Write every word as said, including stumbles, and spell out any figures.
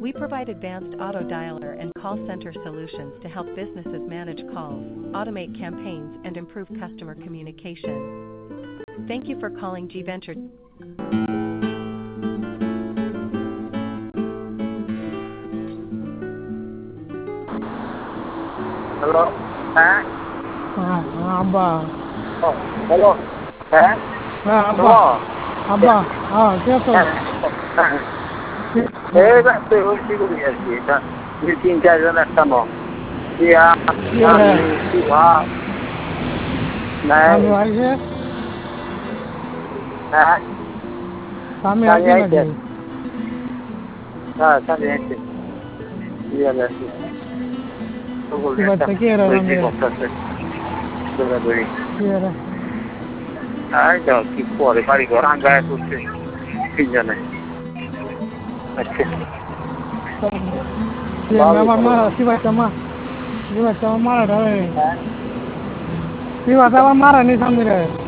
We provide advanced auto dialer and call center solutions to help businesses manage calls, automate campaigns, and improve customer communication. Thank you for calling G Venture. Hello. Hả? Ah, Abba. Oh, hello. Hả? Ah, Abba. Hello. Abba. Ah, কেতো? Eh, beh, se non si riesce, mi si intende una mo. Sia, si va. আমি Này, আইছে hả? আমি Sao আইছে vậy chị? নাকি À, sao vậy chị? Iya lah. Tunggu কি lihat. বাচ্চা কি এরা Beri রামে kotak. Sudah beri. কি এরা Ah, jauh kipu ada kali orang gaya tu sih. Pinjam ni. अच्छा. কি আমার মা কি বাচ্চা মা কি বাচ্চা আমার মারা রে কি বাচ্চা আমার মারা নি সামনে রে